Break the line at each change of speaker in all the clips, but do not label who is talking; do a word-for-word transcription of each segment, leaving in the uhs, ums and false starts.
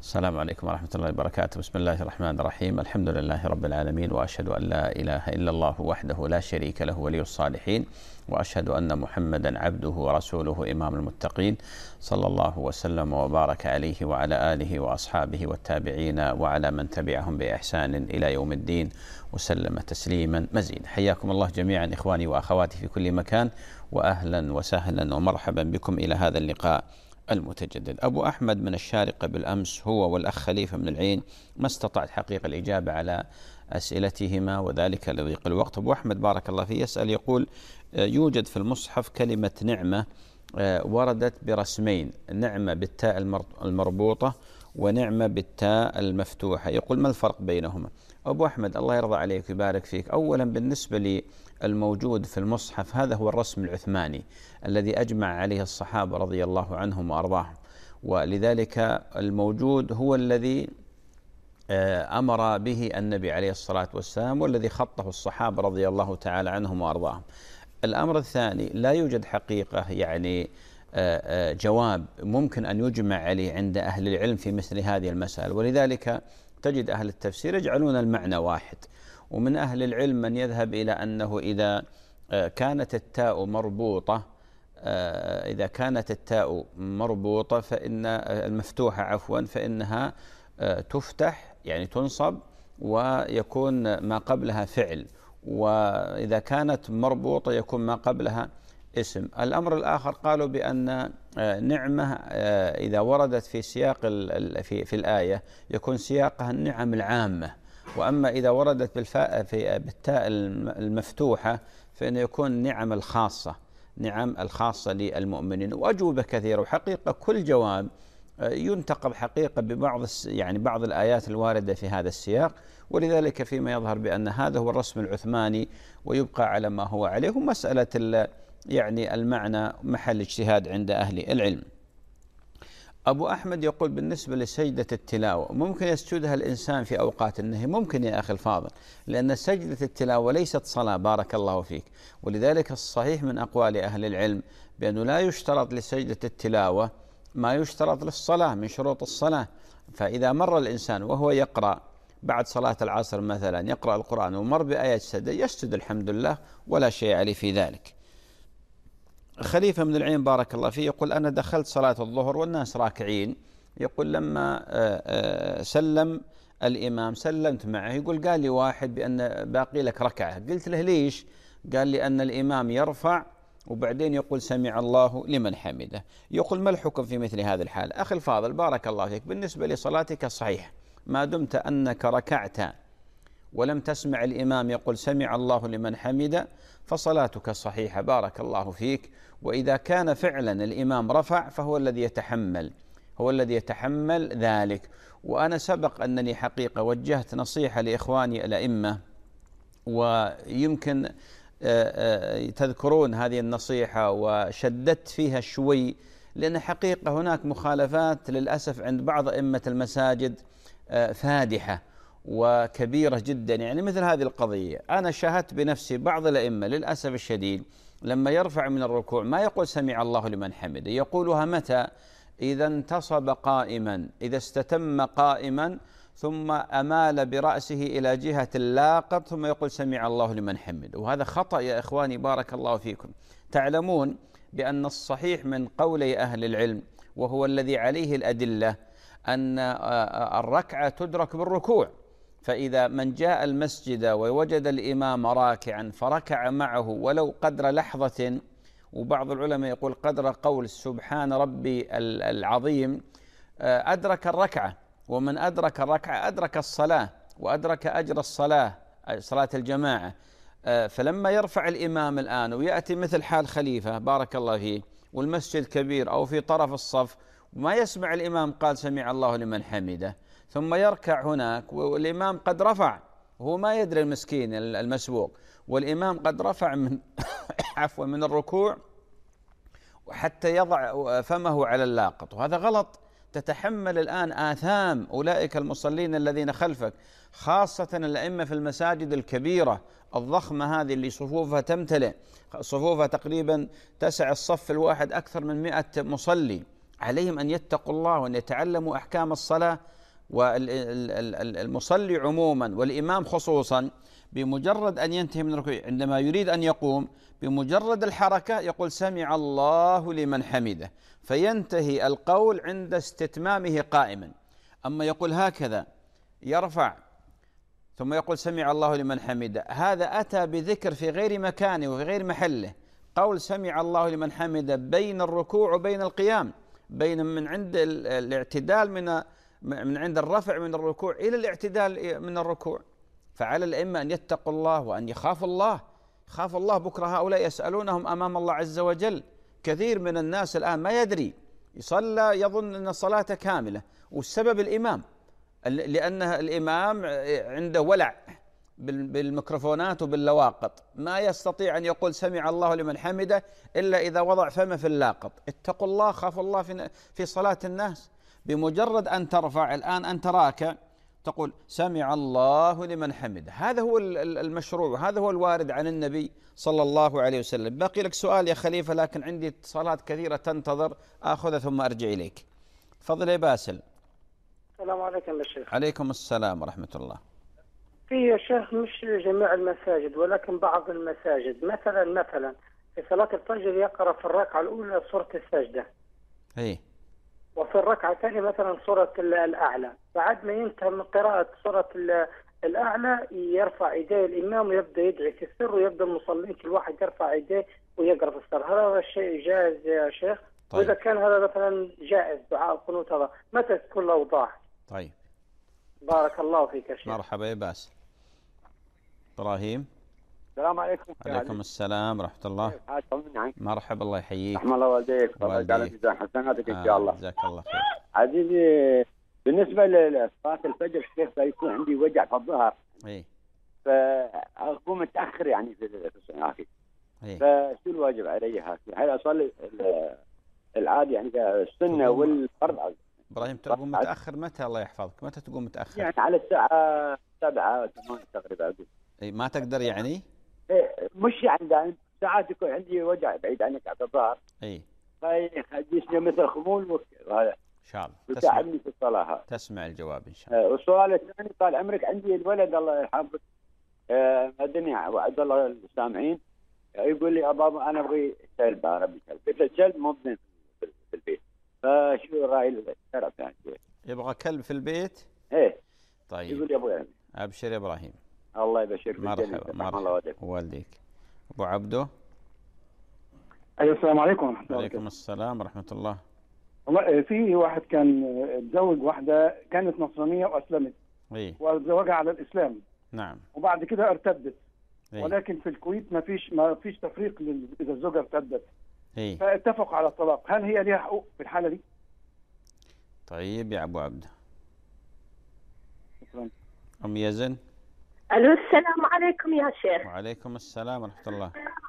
السلام عليكم ورحمة الله وبركاته. بسم الله الرحمن الرحيم. الحمد لله رب العالمين، وأشهد أن لا إله إلا الله وحده لا شريك له ولي الصالحين، وأشهد أن محمدا عبده ورسوله إمام المتقين، صلى الله وسلم وبارك عليه وعلى آله وأصحابه والتابعين وعلى من تبعهم بإحسان إلى يوم الدين وسلم تسليما مزيدا. حياكم الله جميعا إخواني وأخواتي في كل مكان، وأهلا وسهلا ومرحبا بكم إلى هذا اللقاء المتجدد. أبو أحمد من الشارقة بالأمس هو والأخ خليفة من العين ما استطعت حقيقة الإجابة على أسئلتهما، وذلك لضيق الوقت. أبو أحمد بارك الله فيه يسأل يقول: يوجد في المصحف كلمة نعمة وردت برسمين، نعمة بالتاء المربوطة ونعمة بالتاء المفتوحة، يقول ما الفرق بينهما؟ أبو أحمد الله يرضى عليك ويبارك فيك، أولا بالنسبة للموجود في المصحف هذا هو الرسم العثماني الذي أجمع عليه الصحابة رضي الله عنهم وأرضاهم، ولذلك الموجود هو الذي أمر به النبي عليه الصلاة والسلام والذي خطه الصحابة رضي الله تعالى عنهم وأرضاهم. الأمر الثاني، لا يوجد حقيقة يعني جواب ممكن أن يجمع عليه عند أهل العلم في مثل هذه المسائل، ولذلك تجد أهل التفسير يجعلون المعنى واحد. ومن أهل العلم من يذهب إلى أنه إذا كانت التاء مربوطة إذا كانت التاء مربوطة فإن المفتوحة عفوا فإنها تفتح يعني تنصب ويكون ما قبلها فعل، وإذا كانت مربوطة يكون ما قبلها اسم. الأمر الآخر قالوا بأن نعمة إذا وردت في سياق في, في الآية يكون سياقها النعم العامة، وأما إذا وردت بالفاء في بالتاء المفتوحة فإنه يكون نعم الخاصة نعم الخاصة للمؤمنين. وأجوبة كثيرة، وحقيقة كل جواب ينتقب حقيقة ببعض يعني بعض الآيات الواردة في هذا السياق، ولذلك فيما يظهر بأن هذا هو الرسم العثماني ويبقى على ما هو عليه. ومسألة يعني المعنى محل اجتهاد عند أهل العلم. أبو أحمد يقول بالنسبة لسجدة التلاوة ممكن يسجدها الإنسان في أوقات النهي؟ ممكن يا أخي الفاضل، لأن سجدة التلاوة ليست صلاة بارك الله فيك، ولذلك الصحيح من أقوال أهل العلم بأنه لا يشترط لسجدة التلاوة ما يشترط للصلاة من شروط الصلاة. فإذا مر الإنسان وهو يقرأ بعد صلاة العصر مثلا يقرأ القرآن ومر بآية سجدة يسجد الحمد لله ولا شيء عليه في ذلك. خليفة من العين بارك الله فيه يقول: أنا دخلت صلاة الظهر والناس راكعين، يقول لما سلم الإمام سلمت معه، يقول قال لي واحد بأن باقي لك ركعة، قلت له ليش؟ قال لي أن الإمام يرفع وبعدين يقول سمع الله لمن حمده. يقول ما الحكم في مثل هذا الحال؟ أخي الفاضل بارك الله فيك، بالنسبة لصلاتك صحيح ما دمت أنك ركعت ولم تسمع الإمام يقول سمع الله لمن حمده فصلاتك صحيحة بارك الله فيك. وإذا كان فعلا الإمام رفع فهو الذي يتحمل هو الذي يتحمل ذلك. وأنا سبق أنني حقيقة وجهت نصيحة لإخواني الأئمة، ويمكن تذكرون هذه النصيحة وشددت فيها شوي، لأن حقيقة هناك مخالفات للأسف عند بعض أئمة المساجد فادحة وكبيرة جدا. يعني مثل هذه القضية أنا شاهدت بنفسي بعض الأئمة للأسف الشديد لما يرفع من الركوع ما يقول سمع الله لمن حمده، يقولها متى؟ إذا انتصب قائما، إذا استتم قائما ثم أمال برأسه إلى جهة اللاقط ثم يقول سمع الله لمن حمده. وهذا خطأ يا إخواني بارك الله فيكم. تعلمون بأن الصحيح من قولي أهل العلم وهو الذي عليه الأدلة أن الركعة تدرك بالركوع، فإذا من جاء المسجد ووجد الإمام راكعا فركع معه ولو قدر لحظة، وبعض العلماء يقول قدر قول سبحان ربي العظيم، أدرك الركعة. ومن أدرك الركعة أدرك الصلاة وأدرك أجر الصلاة صلاة الجماعة. فلما يرفع الإمام الآن ويأتي مثل حال خليفة بارك الله فيه والمسجد كبير أو في طرف الصف وما يسمع الإمام قال سمع الله لمن حمده، ثم يركع هناك والإمام قد رفع وهو ما يدري المسكين المسبوق، والإمام قد رفع من عفوا من الركوع وحتى يضع فمه على اللاقط، وهذا غلط. تتحمل الآن آثام أولئك المصلين الذين خلفك، خاصة الأئمة في المساجد الكبيرة الضخمة هذه اللي صفوفها تمتلئ، صفوفها تقريبا تسع الصف الواحد أكثر من مئة مصلي. عليهم أن يتقوا الله وأن يتعلموا أحكام الصلاة. والمصلي عموما والإمام خصوصا بمجرد أن ينتهي من الركوع عندما يريد أن يقوم بمجرد الحركة يقول سمع الله لمن حمده، فينتهي القول عند استتمامه قائما. أما يقول هكذا يرفع ثم يقول سمع الله لمن حمده، هذا أتى بذكر في غير مكانه وفي غير محله. قول سمع الله لمن حمده بين الركوع وبين القيام، بين من عند الاعتدال من من عند الرفع من الركوع إلى الاعتدال من الركوع. فعلى الأئمة أن يتقوا الله وأن يخافوا الله. خاف الله بكرة هؤلاء يسألونهم أمام الله عز وجل. كثير من الناس الآن ما يدري، يصلى يظن أن الصلاة كاملة، والسبب الإمام، لأن الإمام عنده ولع بالميكروفونات وباللواقط، ما يستطيع أن يقول سمع الله لمن حمده إلا إذا وضع فمه في اللاقط. اتقوا الله، خافوا الله في في صلاة الناس. بمجرد أن ترفع الآن أنت راكع تقول سمع الله لمن حمده، هذا هو المشروع، هذا هو الوارد عن النبي صلى الله عليه وسلم. باقي لك سؤال يا خليفة، لكن عندي اتصالات كثيرة تنتظر أخذها ثم أرجع إليك. فضل يا باسل.
السلام عليكم يا شيخ.
عليكم السلام ورحمة الله.
في يا شيخ مش جميع المساجد ولكن بعض المساجد، مثلا مثلا في صلاة الفجر يقرأ في الركعة الأولى سورة السجدة.
إيه.
وفي الركعة الثانية مثلا سورة الأعلى، بعد ما ينتهي من قراءة سورة الأعلى يرفع يديه الإمام ويبدأ يدعي في السر، ويبدأ المصلين كل واحد يرفع يديه ويقرأ في السر. هل هذا الشيء جائز يا شيخ؟ طيب. وإذا كان هذا مثلا جائز دعاء القنوت هذا متى تكون الأوضاع؟
طيب.
بارك الله فيك يا شيخ.
مرحبا يا باسل. إبراهيم.
السلام عليكم.
عليكم السلام ورحمة الله. مرحبا، الله يحييك.
رحم الله والديك، الله يجعل في حسناتك إن شاء الله.
جزاك الله خير.
عزيزي بالنسبة لصلاة الفجر كيف يكون عندي وجع في الظهر؟
إيه.
فأقوم متأخر يعني في الصلاة.
إيه.
فشو الواجب علي هذا؟ هل أصلي العادي يعني السنة والفرض؟
إبراهيم تقوم متأخر متى الله يحفظك؟ متى تقوم متأخر؟
يعني على الساعة سبعة ثمانية تقريبا.
إيه ما تقدر يعني؟
إيه مش يعني دائما، ساعات يكون عندي وجع بعيد عنك على الظهر.
إيه.
فيجيني مثل خمول وهذا.
إن شاء الله.
وتعبني في الصلاة.
تسمع الجواب إن شاء الله.
والسؤال الثاني طال عمرك، عندي الولد الله يرحمه مدني وعبد الله السامعين يقول لي أبا أنا أبغي كلب عربي كلب، قلت له الكلب مضمن في البيت، فشو رأي الشرع يعني؟
يبغى كلب في البيت؟
إيه.
طيب.
يقول لي أبغى.
أبشر يا إبراهيم.
الله يبشرك.
مرحبا مرحبا. والديك. أبو عبده.
أيوة السلام عليكم ورحمة الله.
وعليكم السلام ورحمة الله.
والله في واحد كان اتزوج واحدة كانت نصرانية وأسلمت.
إيه.
وتزوجها على الإسلام.
نعم.
وبعد كده ارتدت.
إيه.
ولكن في الكويت ما فيش ما فيش تفريق إذا الزوجة ارتدت.
إيه.
فاتفقوا على الطلاق، هل هي ليها حقوق في الحالة دي؟
طيب يا أبو عبده.
شكرا.
أم يزن.
الو السلام عليكم يا شيخ.
وعليكم السلام ورحمة الله.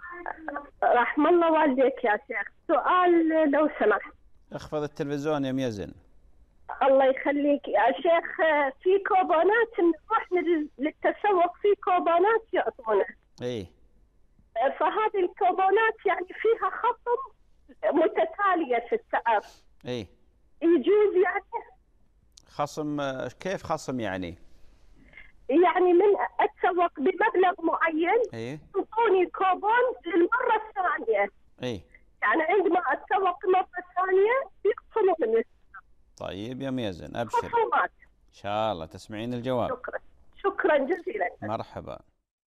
رحم الله والديك يا شيخ، سؤال لو سمحت.
اخفض التلفزيون يا ام يزن.
الله يخليك يا شيخ، في كوبونات نروح للتسوق، في كوبونات يعطونا.
ايه.
فهذه الكوبونات يعني فيها خصم متتالية في السعر.
ايه.
يجوز يعني؟
خصم كيف خصم يعني؟
يعني من اتسوق بمبلغ معين
ايه
يعطوني كوبون للمره الثانيه.
ايه
يعني عندما اتسوق مره ثانيه يخصموا من السعر.
طيب يا ميزن ابشر
خصومات
ان شاء الله تسمعين الجواب.
شكرا شكرا جزيلا.
مرحبا.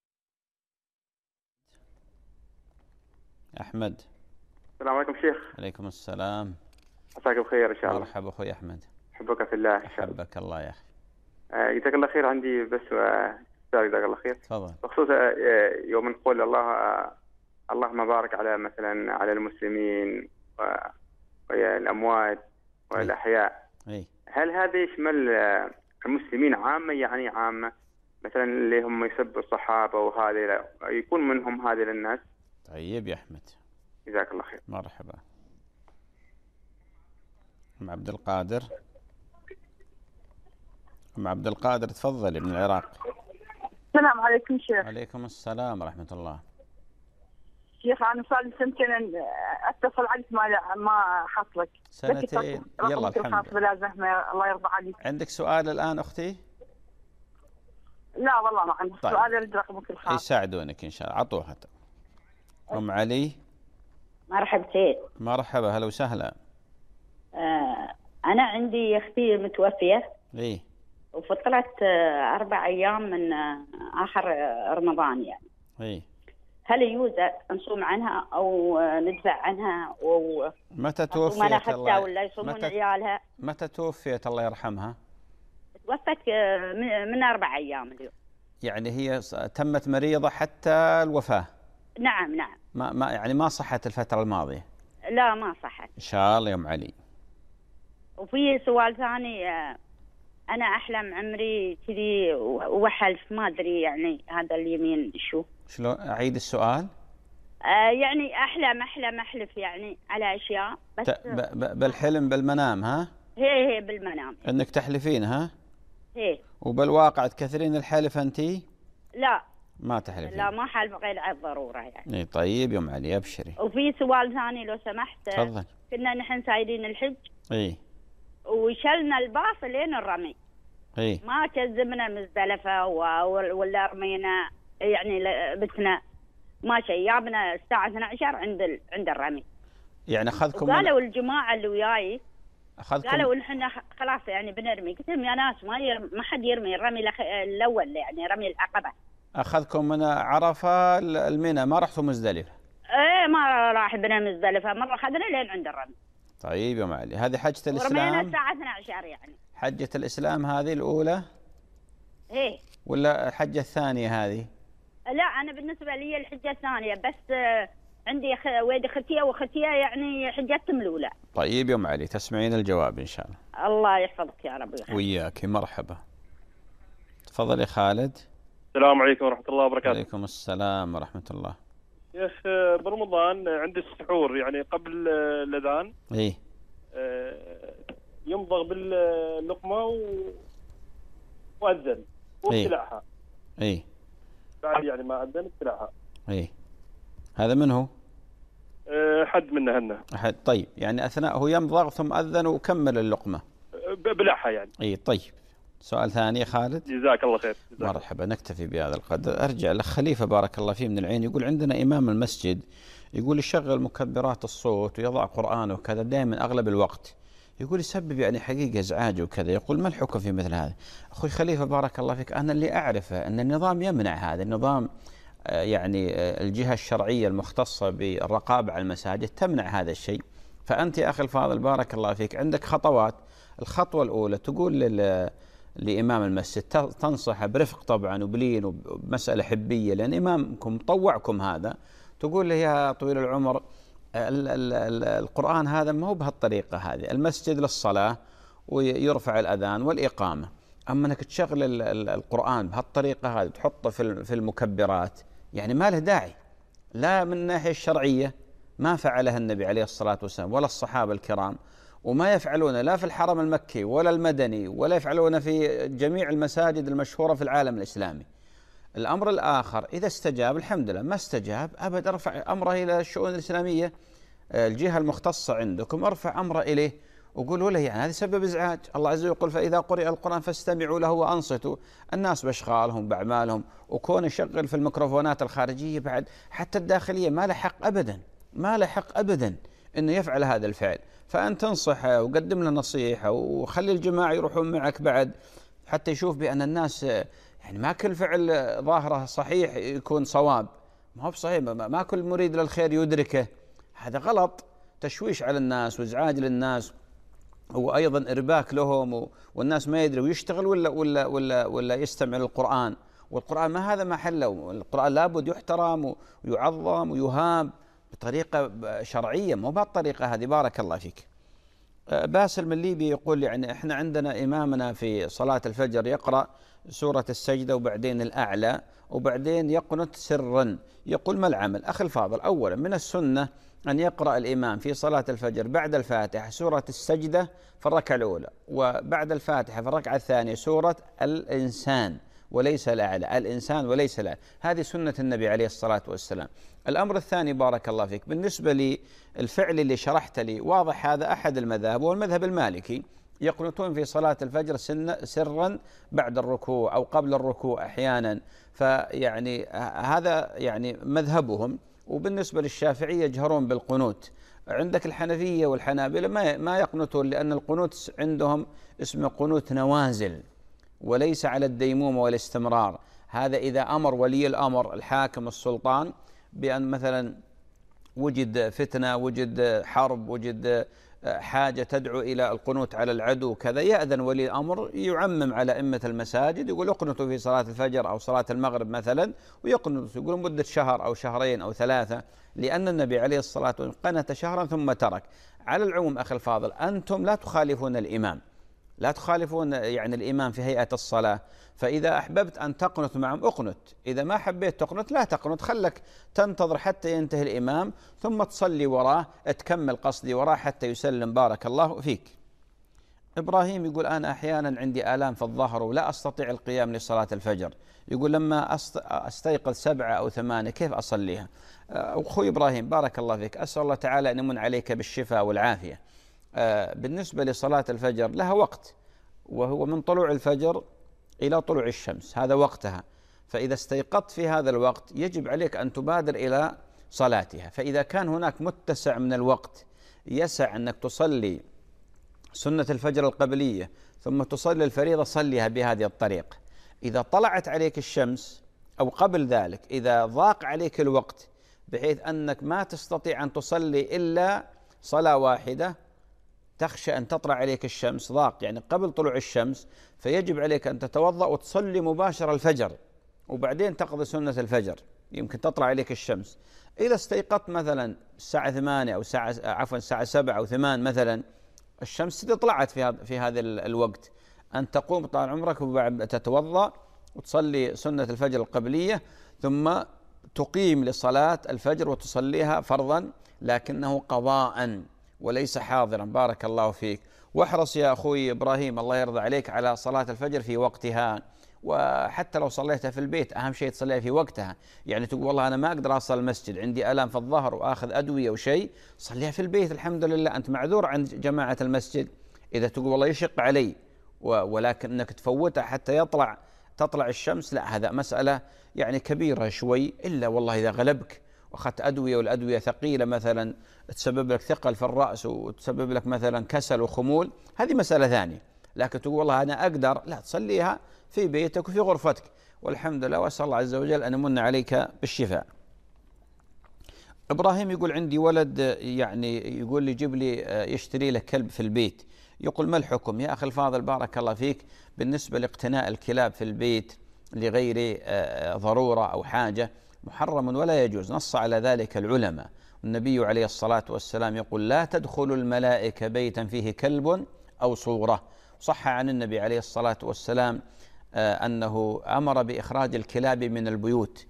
احمد.
السلام عليكم شيخ.
عليكم السلام.
عساك بخير ان شاء الله.
مرحبا اخوي احمد.
احبك في الله.
احبك الله يا اخي.
جزاك الله خير. عندي بس سؤال جزاك الله خير.
تفضل.
بخصوص يوم نقول الله اللهم بارك على مثلا على المسلمين والاموات والاحياء.
اي.
هل هذا يشمل المسلمين عامه يعني عامه مثلا اللي هم يسبوا الصحابه وهذه يكون منهم هذه للناس؟
طيب يا احمد.
جزاك الله خير.
مرحبا. ام عبد القادر. ام عبد القادر تفضلي من العراق.
السلام عليكم شيخ.
عليكم السلام ورحمة الله.
شيخ أنا صار لي سنتين أتصل عليك ما ما حصلك.
سنتين. يلا الحمد
لله. الله يرضى عليك.
عندك سؤال الآن أختي؟
لا والله ما عندي
طيب.
سؤال. أريد رقمك الخاص.
يساعدونك إن شاء الله. عطوها. أم علي.
مرحبتين.
مرحبا هلا وسهلا.
آه أنا عندي أختي متوفية.
إيه.
وفطرت آه أربع أيام من آه آخر آه رمضان يعني.
إيه.
هل يجوز نصوم عنها أو آه ندفع عنها و
متى توفيت
الله ولا يصومون
متى...
عيالها؟
متى توفيت الله يرحمها؟
توفت آه من أربع أيام اليوم.
يعني هي تمت مريضة حتى الوفاة؟
نعم نعم.
ما ما يعني ما صحت الفترة الماضية؟
لا ما صحت.
إن شاء الله يا أم علي.
وفي سؤال ثاني، أنا أحلم عمري كذي وحلف ما أدري يعني هذا اليمين شو.
شلون أعيد السؤال؟
آه يعني أحلم أحلم أحلف يعني على أشياء بس
ب ب بالحلم بالمنام ها؟
هي هي بالمنام.
إنك تحلفين ها؟
هي.
وبالواقع تكثرين الحلف أنتي؟
لا.
ما تحلفين؟
لا ما حلف غير على الضرورة يعني.
إيه طيب يا أم علي أبشري.
وفي سؤال ثاني لو سمحت.
تفضل.
كنا نحن سايرين الحج.
إيه.
وشلنا الباص لين الرمي.
إيه.
ما كذبنا مزدلفة ولا رمينا يعني بتنا ما شيء. جابنا الساعة اثنتي عشرة عند ال... عند الرمي.
يعني أخذكم
قالوا الجماعة اللي وياي
أخذكم
قالوا نحن خلاص يعني بنرمي. قلت لهم يا ناس ما يرمي ما حد يرمي الرمي الأخ... الأول يعني رمي العقبة.
أخذكم من عرفة المنى ما رحتوا مزدلفة؟
إيه ما راح بنا مزدلفة مرة أخذنا لين عند الرمي.
طيب يا أم علي هذه حجة الإسلام؟
ورمينا الساعة اثنتي عشرة يعني.
حجة الإسلام هذه الأولى؟
إيه.
ولا الحجة الثانية هذه؟
لا أنا بالنسبة لي الحجة الثانية بس عندي خ... ولد ختية وختية يعني حجتهم الأولى.
طيب يا أم علي تسمعين الجواب إن شاء الله.
الله يحفظك يا رب ويحفظك.
وياك مرحبا. تفضل يا خالد.
السلام عليكم ورحمة الله وبركاته.
وعليكم السلام ورحمة الله.
يا أخ برمضان عند السحور يعني قبل الأذان.
إيه.
يمضغ باللقمة و... وأذن وابتلعها.
إيه.
بعد يعني ما أذن ابتلعها.
إيه. هذا من هو؟
أه حد منا هنا.
أحد. طيب يعني أثناء هو يمضغ ثم أذن وكمل اللقمة.
بلعها يعني.
إيه طيب. سؤال ثاني يا خالد.
جزاك الله خير. جزاك
مرحبا. نكتفي بهذا القدر. أرجع لخليفة بارك الله فيه من العين يقول عندنا إمام المسجد يقول يشغل مكبرات الصوت ويضع قرآن وكذا دائما أغلب الوقت. يقول يسبب يعني حقيقة إزعاج وكذا. يقول ما الحكم في مثل هذا؟ أخوي خليفة بارك الله فيك أنا اللي أعرفه أن النظام يمنع هذا. النظام يعني الجهة الشرعية المختصة بالرقابة على المساجد تمنع هذا الشيء. فأنت يا أخي الفاضل بارك الله فيك عندك خطوات. الخطوة الأولى تقول لل لإمام المسجد تنصح برفق طبعا وبلين وبمسألة حبية لأن إمامكم طوعكم هذا. تقول له يا طويل العمر ال ال ال القرآن هذا ما هو بهالطريقة هذه. المسجد للصلاة ويرفع الأذان والإقامة. أما أنك تشغل ال ال القرآن بهالطريقة هذه تحطه في في المكبرات يعني ما له داعي. لا من الناحية الشرعية ما فعلها النبي عليه الصلاة والسلام ولا الصحابة الكرام وما يفعلون لا في الحرم المكي ولا المدني ولا يفعلون في جميع المساجد المشهورة في العالم الإسلامي. الأمر الآخر إذا استجاب الحمد لله ما استجاب أبد ارفع أمره إلى الشؤون الإسلامية الجهة المختصة عندكم ارفع أمره إليه وقولوا له يعني هذا سبب إزعاج. الله عز وجل يقول فإذا قرئ القرآن فاستمعوا له وأنصتوا. الناس بأشغالهم بأعمالهم وكون يشغل في الميكروفونات الخارجية بعد حتى الداخلية ما له حق أبدا ما له حق أبدا أنه يفعل هذا الفعل. فأنت تنصحه وقدم له نصيحة وخلي الجماعة يروحون معك بعد حتى يشوف بأن الناس يعني ما كل فعل ظاهره صحيح يكون صواب. ما هو بصحيح ما كل مريد للخير يدركه. هذا غلط. تشويش على الناس وإزعاج للناس وأيضا إرباك لهم والناس ما يدري ويشتغل ولا ولا ولا ولا يستمع للقرآن. والقرآن ما هذا محله. القرآن لابد يحترم ويعظم ويهاب بطريقة شرعية مو بهالطريقة هذه. بارك الله فيك. باسل من ليبيا يقول يعني احنا عندنا إمامنا في صلاة الفجر يقرأ سورة السجدة وبعدين الأعلى وبعدين يقنت سرا. يقول ما العمل؟ أخي الفاضل أولا من السنة أن يقرأ الإمام في صلاة الفجر بعد الفاتحة سورة السجدة في الركعة الأولى وبعد الفاتحة في الركعة الثانية سورة الإنسان وليس الأعلى، الإنسان وليس الأعلى. هذه سنة النبي عليه الصلاة والسلام. الأمر الثاني بارك الله فيك، بالنسبة للفعل اللي شرحت لي، واضح هذا أحد المذاهب، والمذهب المالكي يقنطون في صلاة الفجر سرا بعد الركوع أو قبل الركوع أحيانا، فيعني هذا يعني مذهبهم. وبالنسبة للشافعية يجهرون بالقنوت. عندك الحنفية والحنابلة ما ما يقنطون، لأن القنوت عندهم اسمه قنوت نوازل وليس على الديمومة والاستمرار. هذا إذا أمر ولي الأمر الحاكم السلطان بأن مثلا وجد فتنة، وجد حرب، وجد حاجة تدعو إلى القنوت على العدو كذا، يأذن ولي الأمر يعمم على أئمة المساجد، يقول اقنطوا في صلاة الفجر أو صلاة المغرب مثلا، ويقنط يقول مدة شهر أو شهرين أو ثلاثة، لأن النبي عليه الصلاة والسلام قنت شهرا ثم ترك. على العموم أخي الفاضل، أنتم لا تخالفون الإمام، لا تخالفون يعني الإمام في هيئة الصلاة، فإذا أحببت أن تقنط معهم اقنط، إذا ما حبيت تقنط لا تقنط، خلك تنتظر حتى ينتهي الإمام ثم تصلي وراه، تكمل قصدي وراه حتى يسلم بارك الله فيك. إبراهيم يقول أنا أحيانا عندي آلام في الظهر ولا أستطيع القيام لصلاة الفجر، يقول لما أستيقظ سبعة أو ثمانية كيف أصليها؟ أخوي إبراهيم بارك الله فيك، أسأل الله تعالى أن يمن عليك بالشفاء والعافية. بالنسبة لصلاة الفجر لها وقت، وهو من طلوع الفجر إلى طلوع الشمس، هذا وقتها، فإذا استيقظت في هذا الوقت يجب عليك أن تبادر إلى صلاتها. فإذا كان هناك متسع من الوقت يسع أنك تصلي سنة الفجر القبلية ثم تصلي الفريضة، صليها بهذه الطريقة. إذا طلعت عليك الشمس أو قبل ذلك، إذا ضاق عليك الوقت بحيث أنك ما تستطيع أن تصلي إلا صلاة واحدة، تخشى أن تطلع عليك الشمس، ضاق يعني قبل طلوع الشمس، فيجب عليك أن تتوضأ وتصلي مباشرة الفجر وبعدين تقضي سنة الفجر، يمكن تطلع عليك الشمس. إذا استيقظت مثلا الساعة ثمانية أو ساعة عفوا الساعة سبعة أو ثمان مثلا، الشمس طلعت في هذا في هذا الوقت، أن تقوم طال عمرك وبعد تتوضأ وتصلي سنة الفجر القبلية، ثم تقيم لصلاة الفجر وتصليها فرضا لكنه قضاء وليس حاضرا بارك الله فيك. واحرص يا أخوي إبراهيم الله يرضى عليك على صلاة الفجر في وقتها، وحتى لو صليتها في البيت أهم شيء تصليها في وقتها. يعني تقول والله أنا ما أقدر أصل المسجد، عندي آلام في الظهر وآخذ أدوية وشيء، صليها في البيت الحمد لله، أنت معذور عن جماعة المسجد. إذا تقول والله يشق علي ولكن أنك تفوتها حتى يطلع تطلع الشمس، لا هذا مسألة يعني كبيرة شوي، إلا والله إذا غلبك وأخذت أدوية والأدوية ثقيلة مثلا تسبب لك ثقل في الرأس وتسبب لك مثلا كسل وخمول، هذه مسألة ثانية. لكن تقول والله أنا أقدر، لا، تصليها في بيتك وفي غرفتك والحمد لله، وأسأل الله عز وجل أن يمن عليك بالشفاء. إبراهيم يقول عندي ولد يعني يقول لي جيب لي يشتري له كلب في البيت، يقول ما الحكم؟ يا أخي الفاضل بارك الله فيك، بالنسبة لاقتناء الكلاب في البيت لغير ضرورة أو حاجة محرم ولا يجوز، نص على ذلك العلماء. النبي عليه الصلاة والسلام يقول لا تدخل الملائكة بيتا فيه كلب أو صورة. صح عن النبي عليه الصلاة والسلام أنه أمر بإخراج الكلاب من البيوت،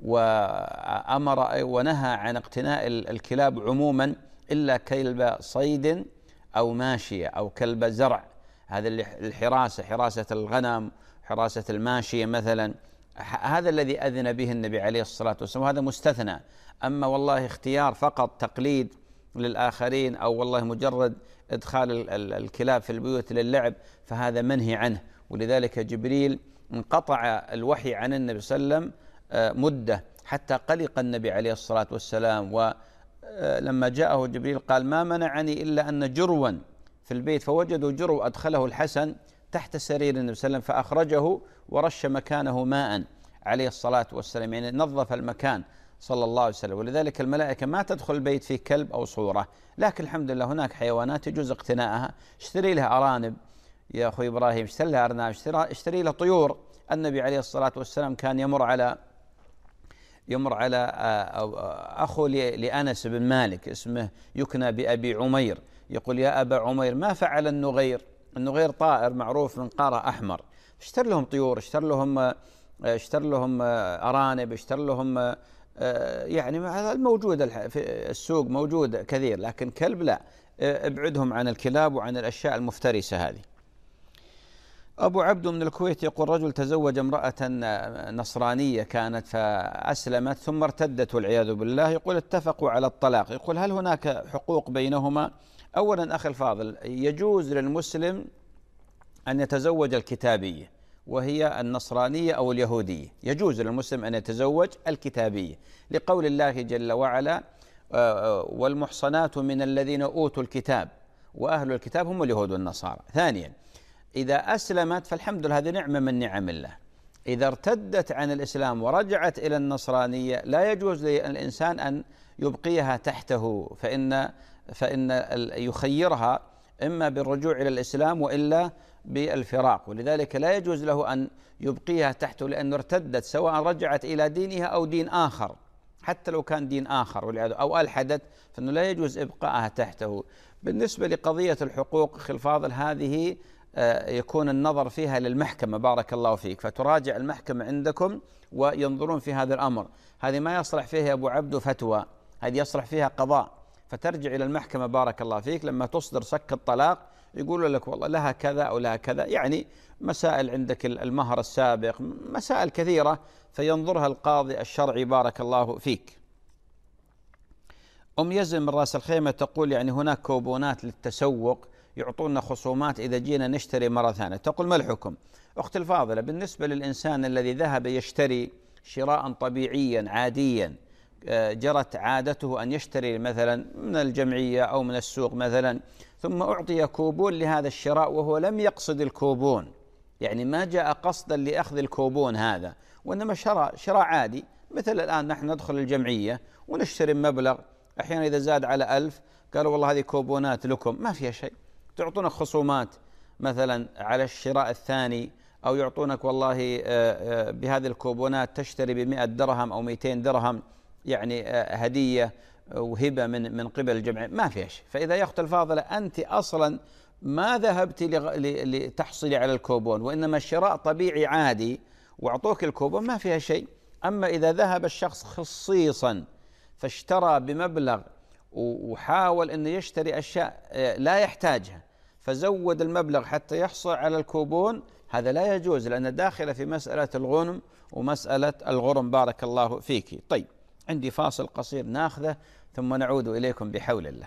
وأمر ونهى عن اقتناء الكلاب عموما إلا كلب صيد أو ماشية أو كلب زرع، هذا الحراسة، حراسة الغنم، حراسة الماشية مثلا، هذا الذي أذن به النبي عليه الصلاة والسلام، وهذا مستثنى. أما والله اختيار فقط تقليد للآخرين أو والله مجرد إدخال الكلاب في البيوت للعب فهذا منهي عنه. ولذلك جبريل انقطع الوحي عن النبي صلى الله عليه وسلم مدة حتى قلق النبي عليه الصلاة والسلام، ولما جاءه جبريل قال ما منعني إلا أن جروا في البيت، فوجدوا جرو أدخله الحسن تحت سرير النبي صلى الله عليه وسلم فأخرجه ورش مكانه ماء عليه الصلاة والسلام، يعني نظف المكان صلى الله عليه وسلم. ولذلك الملائكة ما تدخل البيت فيه كلب أو صورة، لكن الحمد لله هناك حيوانات يجوز اقتناءها، اشتري لها أرانب يا أخوي إبراهيم، اشتري لها أرنب، اشتري لها طيور. النبي عليه الصلاة والسلام كان يمر على يمر على أخو لأنس بن مالك اسمه يكنى بأبي عمير، يقول يا أبا عمير ما فعل النغير؟ النغير طائر معروف من قارة أحمر، اشتر لهم طيور، اشتر لهم اشتر لهم أرانب، اشتر لهم يعني هذا الموجود في السوق موجود كثير، لكن كلب لا، ابعدهم عن الكلاب وعن الأشياء المفترسة هذه. أبو عبد من الكويت يقول رجل تزوج امرأة نصرانية كانت فأسلمت ثم ارتدت والعياذ بالله، يقول اتفقوا على الطلاق، يقول هل هناك حقوق بينهما؟ أولا أخي الفاضل، يجوز للمسلم أن يتزوج الكتابية وهي النصرانية أو اليهودية، يجوز للمسلم أن يتزوج الكتابية لقول الله جل وعلا والمحصنات من الذين أوتوا الكتاب وأهل الكتاب هم اليهود والنصارى. ثانيا إذا أسلمت فالحمد لله هذه نعمة من نعم الله. إذا ارتدت عن الإسلام ورجعت إلى النصرانية لا يجوز للإنسان أن يبقيها تحته، فإن فإن يخيرها إما بالرجوع إلى الإسلام وإلا بالفراق، ولذلك لا يجوز له أن يبقيها تحته لأنه ارتدت سواء رجعت إلى دينها أو دين آخر، حتى لو كان دين آخر أو ألحدت فإنه لا يجوز إبقائها تحته. بالنسبة لقضية الحقوق أخي الفاضل هذه يكون النظر فيها للمحكمة بارك الله فيك، فتراجع المحكمة عندكم وينظرون في هذا الأمر. هذه ما يصلح فيها يا أبو عبد فتوى، هذه يصلح فيها قضاء، فترجع إلى المحكمة بارك الله فيك لما تصدر سك الطلاق يقولوا لك والله لها كذا أو لها كذا، يعني مسائل عندك المهر السابق، مسائل كثيرة فينظرها القاضي الشرعي بارك الله فيك. أم يزن من راس الخيمة تقول يعني هناك كوبونات للتسوق يعطونا خصومات إذا جينا نشتري مرة ثانية، تقول ما الحكم؟ أختي الفاضلة، بالنسبة للإنسان الذي ذهب يشتري شراء طبيعيا عاديا جرت عادته أن يشتري مثلا من الجمعية أو من السوق مثلا، ثم أعطي كوبون لهذا الشراء وهو لم يقصد الكوبون، يعني ما جاء قصدا لأخذ الكوبون هذا، وإنما شراء شراء عادي. مثل الآن نحن ندخل الجمعية ونشتري مبلغ، أحيانا إذا زاد على ألف قالوا والله هذه كوبونات لكم، ما فيها شيء، تعطونك خصومات مثلا على الشراء الثاني، أو يعطونك والله بهذه الكوبونات تشتري بمئة درهم أو مئتين درهم يعني هدية وهبة من من قبل الجمعية، ما فيها شيء. فإذا يا أخت الفاضلة أنت أصلا ما ذهبت لتحصلي على الكوبون، وإنما الشراء طبيعي عادي وأعطوك الكوبون، ما فيها شيء. أما إذا ذهب الشخص خصيصا فاشترى بمبلغ وحاول أن يشتري أشياء لا يحتاجها فزود المبلغ حتى يحصل على الكوبون، هذا لا يجوز، لأن داخل في مسألة الغنم ومسألة الغرم بارك الله فيك. طيب عندي فاصل قصير ناخذه ثم نعود إليكم بحول الله.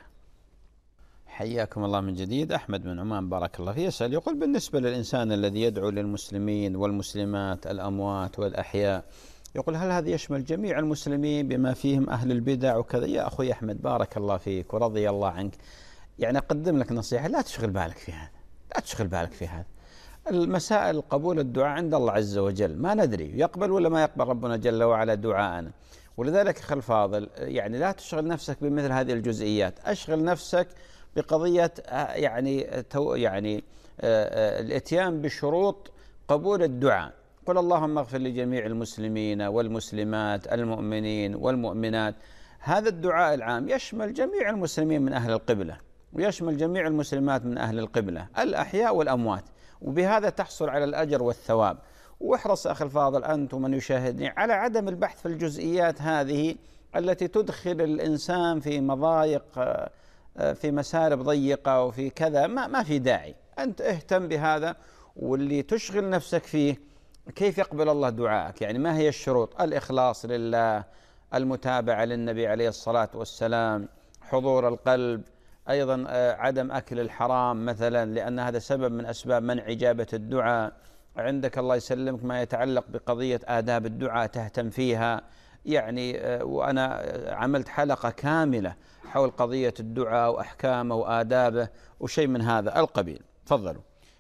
حياكم الله من جديد. أحمد من عمان بارك الله فيه يسأل يقول بالنسبة للإنسان الذي يدعو للمسلمين والمسلمات الأموات والأحياء، يقول هل هذا يشمل جميع المسلمين بما فيهم أهل البدع وكذا؟ يا أخوي أحمد بارك الله فيك ورضي الله عنك، يعني أقدم لك نصيحة، لا تشغل بالك في هذا، لا تشغل بالك في هذا. المسائل قبول الدعاء عند الله عز وجل، ما ندري يقبل ولا ما يقبل ربنا جل وعلا دعاءنا، ولذلك أخي الفاضل يعني لا تشغل نفسك بمثل هذه الجزئيات، أشغل نفسك بقضية يعني يعني الاتيان بشروط قبول الدعاء. قل اللهم اغفر لجميع المسلمين والمسلمات المؤمنين والمؤمنات. هذا الدعاء العام يشمل جميع المسلمين من أهل القبلة، ويشمل جميع المسلمات من أهل القبلة الأحياء والأموات، وبهذا تحصل على الأجر والثواب. واحرص أخي الفاضل أنت ومن يشاهدني على عدم البحث في الجزئيات هذه التي تدخل الإنسان في مضايق، في مسارب ضيقة وفي كذا، ما, ما في داعي. أنت اهتم بهذا، واللي تشغل نفسك فيه كيف يقبل الله دعائك، يعني ما هي الشروط؟ الإخلاص لله، المتابعة للنبي عليه الصلاة والسلام، حضور القلب، أيضا عدم أكل الحرام مثلا لأن هذا سبب من أسباب منع إجابة الدعاء. عندك الله يسلمك ما يتعلق بقضية آداب الدعاء تهتم فيها، يعني وأنا عملت حلقة كاملة حول قضية الدعاء وأحكامه وآدابه وشيء من هذا القبيل. تفضلوا.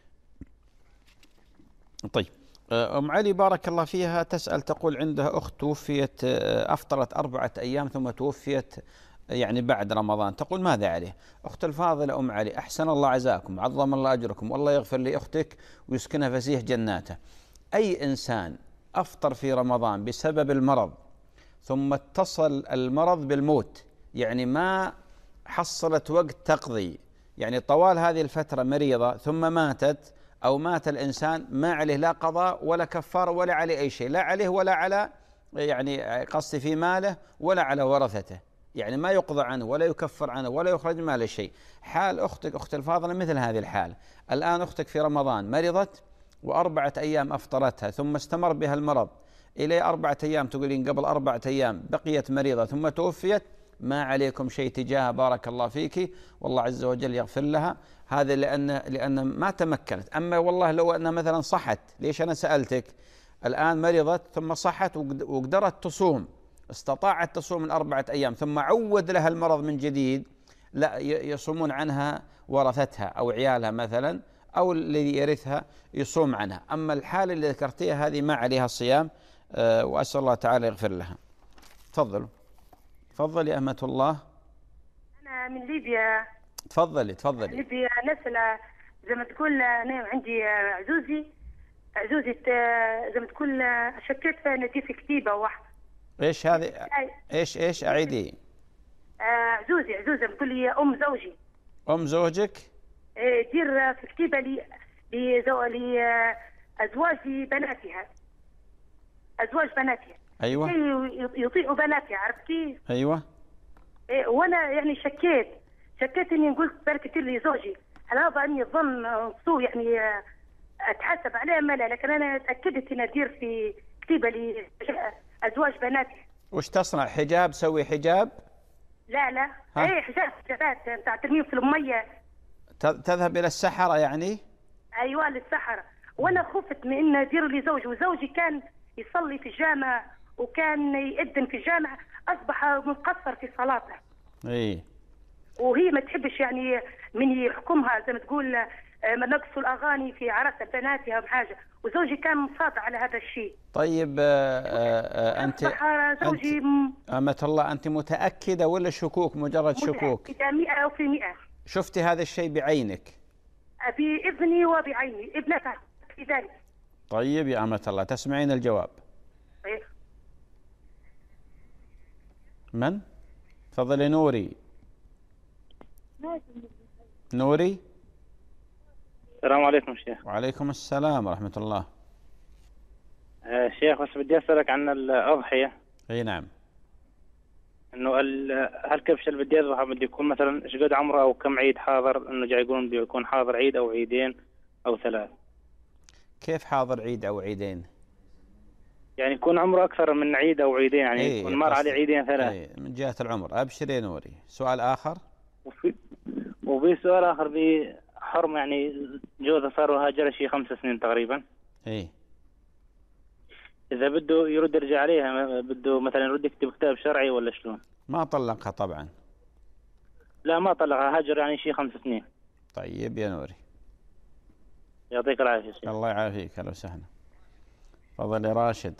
طيب أم علي بارك الله فيها تسأل تقول عندها أخت توفيت، أفطرت أربعة أيام ثم توفيت يعني بعد رمضان، تقول ماذا عليه؟ أخت الفاضلة أم علي أحسن الله عزاكم، عظم الله أجركم، والله يغفر لأختك ويسكنها فسيح جناته. أي إنسان أفطر في رمضان بسبب المرض ثم اتصل المرض بالموت، يعني ما حصلت وقت تقضي، يعني طوال هذه الفترة مريضة ثم ماتت أو مات الإنسان، ما عليه لا قضاء ولا كفارة ولا عليه أي شيء، لا عليه ولا على يعني قصد في ماله ولا على ورثته، يعني ما يقضى عنه ولا يكفر عنه ولا يخرج ماله شيء. حال أختك أخت الفاضلة مثل هذه الحال، الآن أختك في رمضان مرضت وأربعة أيام أفطرتها ثم استمر بها المرض إلى أربعة أيام، تقولين قبل أربعة أيام بقيت مريضة ثم توفيت، ما عليكم شيء تجاهها، بارك الله فيك والله عز وجل يغفر لها. هذا لأن لأن ما تمكنت. أما والله لو أنها مثلا صحت، ليش أنا سألتك الآن مرضت ثم صحت وقدرت تصوم، استطاعت تصوم من أربعة أيام ثم عود لها المرض من جديد، لا يصومون عنها ورثتها أو عيالها مثلا، أو الذي يرثها يصوم عنها. أما الحالة اللي ذكرتيها هذه ما عليها الصيام، أه وأسأل الله تعالى يغفر لها. تفضلوا. تفضلي يا أمة الله.
أنا من ليبيا.
تفضلي تفضلي.
ليبيا نسأل زي ما تقول، أنا عندي عزوزي عزوزي زي ما تقول شكيت فيها إن في كتيبة واحدة.
إيش هذه؟ إيش إيش أعيدي؟
عزوزي عزوزي بتقول لي أم زوجي.
أم زوجك؟
إيه دير في كتيبة لي لأزواج بناتها، أزواج بناتها.
أيوة.
يطيعوا بناتها، عرفتي؟
أيوة.
إيه وانا يعني شكيت شكيت اني قلت بركة لي زوجي، هل هذا اني ظن سوء يعني اتحاسب عليه ما لا، لكن انا تاكدت اني ادير في كتيبه لي ازواج بناتي.
وش تصنع؟ حجاب؟ سوي حجاب؟
لا لا اي حجاب، حجابات بتاع ترميم في الميه.
تذهب الى السحرة يعني؟
ايوه للسحرة. وانا خفت من ان ادير لي زوج، وزوجي كان يصلي في الجامع وكان يأذن في الجامع، اصبح مقصر في صلاته.
اي.
وهي ما تحبش يعني من يحكمها زي ما تقول نقصوا الاغاني في عرس بناتها بحاجه، وزوجي كان مصادع على هذا الشيء.
طيب آآ آآ انت
زوجي
أنت أمة الله انت متاكده ولا شكوك؟ مجرد شكوك؟
متاكده مئة في مئة.
شفتي هذا الشيء بعينك؟
بابني وبعيني، ابنتها في ذلك.
طيب يا أمة الله تسمعين الجواب.
طيب.
من؟ تفضلي. نوري. نوري.
السلام عليكم شيخ.
وعليكم السلام ورحمة الله.
آه شيخ بس بدي أسألك عن الأضحية.
اي نعم.
انه هل كبش اللي بدي اذبحه بدي يكون مثلا ايش قد عمره او كم عيد حاضر؟ انه جاي يقولون بده يكون حاضر عيد او عيدين او ثلاث.
كيف حاضر عيد او عيدين؟
يعني يكون عمره اكثر من عيد او عيدين، يعني
ايه
يكون مر عليه عيدين ثلاث.
ايه من جهة العمر. ابشر يا نوري. سؤال اخر.
وفي وفي سؤال اخر بحرم، يعني جوزها صار هاجر شيء خمس سنين تقريبا.
ايه.
اذا بده يرد يرجع عليها، بده مثلا يرد يكتب كتاب شرعي ولا شلون؟
ما طلقها طبعا.
لا ما طلقها، هاجر يعني شيء خمس سنين.
طيب يا نوري.
يعطيك العافية شيخ.
الله يعافيك. اهلا وسهلا. تفضل يا راشد.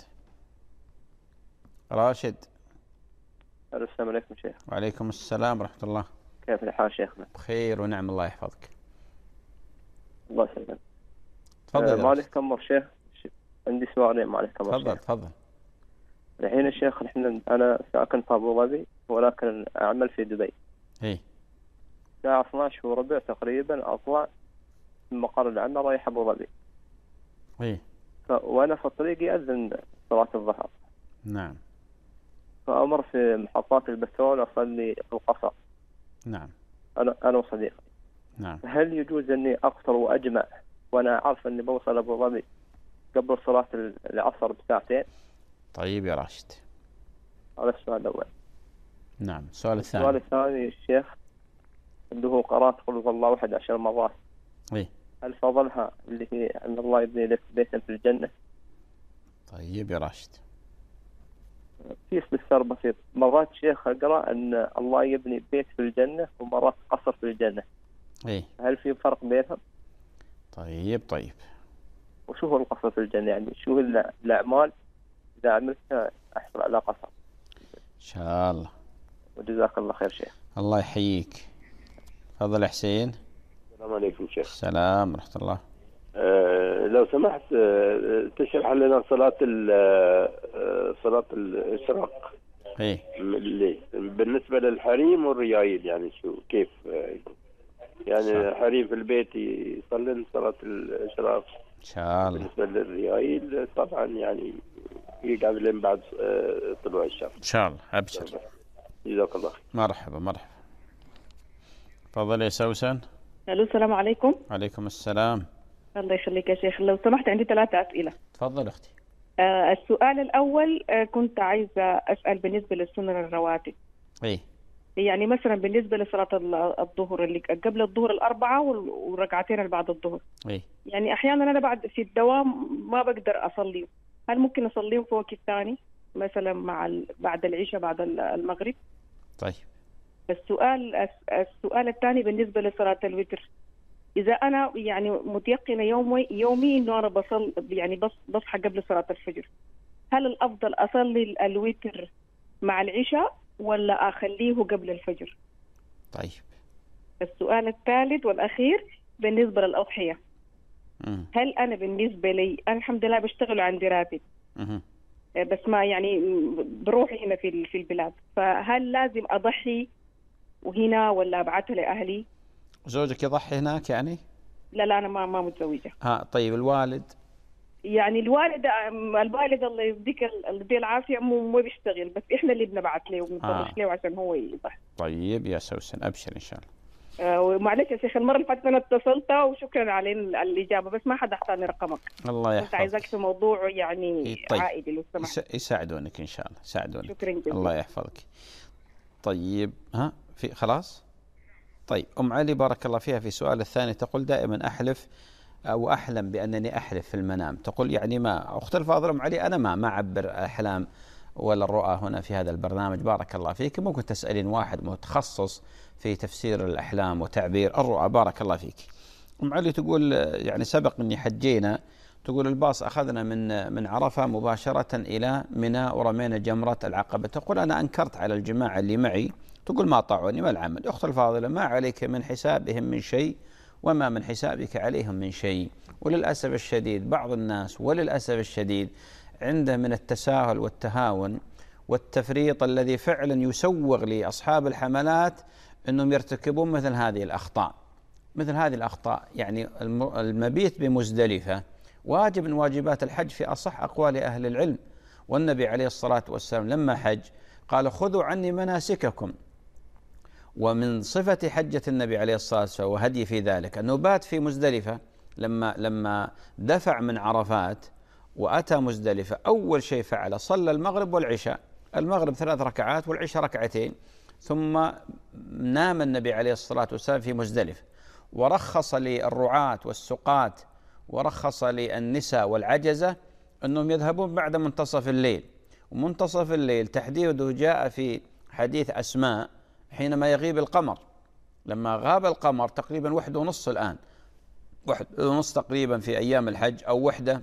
راشد.
السلام عليكم شيخ.
وعليكم السلام ورحمة الله.
كيف الحال شيخنا؟
بخير ونعم الله يحفظك.
الله يسلمك.
تفضل.
ما عليك كم شيخ، عندي سؤالين ما عليك كم.
تفضل تفضل.
الحين الشيخ احنا انا ساكن في ابو ظبي ولكن اعمل في دبي.
اي.
الساعة اثني عشر وربع تقريبا اطلع من مقر العمل رايح ابو ظبي.
اي.
وانا في الطريق يأذن صلاة الظهر.
نعم.
فامر في محطات البترول اصلي في القصر.
نعم.
انا انا وصديقي.
نعم.
هل يجوز اني اقصر واجمع وانا عارف اني بوصل ابو ظبي قبل صلاة العصر بساعتين؟
طيب يا راشد.
هذا السؤال الأول.
نعم. السؤال الثاني.
السؤال الثاني الشيخ اللي هو قرأت قل هو الله أحد عشر مرات.
إيه.
هل فضلها اللي هي أن الله يبني لك بيتا في الجنة؟
طيب يا راشد.
في استفسار بسيط، مرات شيخ أقرأ أن الله يبني بيت في الجنة ومرات قصر في الجنة.
إيه.
هل في فرق بينهم؟
طيب طيب.
وشو هو القصر في الجنة؟ يعني شو الأعمال إذا عملتها أحصل على قصر؟
إن شاء الله.
وجزاك الله خير شيخ.
الله يحييك. تفضل يا حسين.
السلام عليكم شيخ.
السلام ورحمة الله.
أه لو سمحت أه تشرح لنا صلاة أه صلاة الإشراق.
إيه.
بالنسبة للحريم والريايل يعني شو كيف أه يعني صح. حريم في البيت يصلي صلاة الإشراق
إن شاء الله.
بالنسبة للريايل طبعا يعني يقعد لين بعد أه طلوع الشمس.
إن شاء الله. أبشر.
جزاك الله خير.
مرحبا مرحبا. تفضل يا سوسن.
الو السلام عليكم.
عليكم السلام.
الله يخليك يا شيخ، لو سمحت عندي ثلاثة أسئلة.
تفضل أختي.
آه السؤال الأول، آه كنت عايزة أسأل بالنسبة للسنن الرواتب.
إيه؟
يعني مثلا بالنسبة لصلاة الظهر اللي قبل الظهر الأربعة والركعتين اللي بعد الظهر.
إيه؟
يعني أحيانا أنا بعد في الدوام ما بقدر أصلي، هل ممكن أصليهم في وقت ثاني مثلا مع بعد العشاء بعد المغرب؟
طيب.
السؤال السؤال الثاني بالنسبة لصلاة الوتر، إذا أنا يعني متيقنة يومي يومي إنه أنا بصل يعني بص بصحى قبل صلاة الفجر، هل الأفضل أصلي الوتر مع العشاء ولا أخليه قبل الفجر؟
طيب.
السؤال الثالث والأخير بالنسبة للأضحية.
مم.
هل أنا بالنسبة لي أنا الحمد لله بشتغل عندي راتب،
مم.
بس ما يعني بروحي هنا في في البلاد، فهل لازم أضحي وهنا ولا أبعتها لأهلي؟
زوجك يضحي هناك يعني؟
لا لا أنا ما ما متزوجة.
ها طيب الوالد؟
يعني الوالد الوالد الله يديك يديه العافية مو مو بيشتغل، بس إحنا اللي بنبعث له وبنضحي له عشان هو يضحي.
طيب يا سوسن أبشر إن شاء الله.
آه ومعلش يا شيخ المرة اللي فاتت أنا اتصلت وشكرا على الإجابة بس ما حد أعطاني رقمك.
الله يحفظك.
كنت عايزاك في موضوع يعني
طيب.
عائلي لو سمحت.
يساعدونك إن شاء الله يساعدونك.
شكرا جزيلا.
الله يحفظك. طيب ها في خلاص؟ طيب أم علي بارك الله فيها في سؤال الثاني تقول دائما أحلف أو أحلم بأنني أحلف في المنام، تقول يعني ما أخت الفاضلة أم علي أنا ما ما أعبر أحلام ولا الرؤى هنا في هذا البرنامج، بارك الله فيك، ممكن تسألين واحد متخصص في تفسير الأحلام وتعبير الرؤى. بارك الله فيك. أم علي تقول يعني سبق أني حجينا، تقول الباص أخذنا من من عرفة مباشرة إلى منى ورمينا جمرة العقبة، تقول أنا أنكرت على الجماعة اللي معي، تقول ما طاعوني ما العمل. أخت الفاضلة ما عليك من حسابهم من شيء وما من حسابك عليهم من شيء، وللأسف الشديد بعض الناس وللأسف الشديد عنده من التساهل والتهاون والتفريط الذي فعلا يسوغ لأصحاب الحملات أنهم يرتكبون مثل هذه الأخطاء مثل هذه الأخطاء. يعني المبيت بمزدلفة واجب من واجبات الحج في أصح أقوال أهل العلم، والنبي عليه الصلاة والسلام لما حج قال خذوا عني مناسككم، ومن صفة حجة النبي عليه الصلاة والسلام وهدي في ذلك أنه بات في مزدلفة. لما لما دفع من عرفات وأتى مزدلفة أول شيء فعل صلى المغرب والعشاء، المغرب ثلاث ركعات والعشاء ركعتين، ثم نام النبي عليه الصلاة والسلام في مزدلفة، ورخص للرعاة والسقاة ورخص للنساء والعجزة أنهم يذهبون بعد منتصف الليل. ومنتصف الليل تحديده جاء في حديث أسماء حينما يغيب القمر، لما غاب القمر تقريبا وحده ونص الآن، وحده ونص تقريبا في أيام الحج، أو وحدة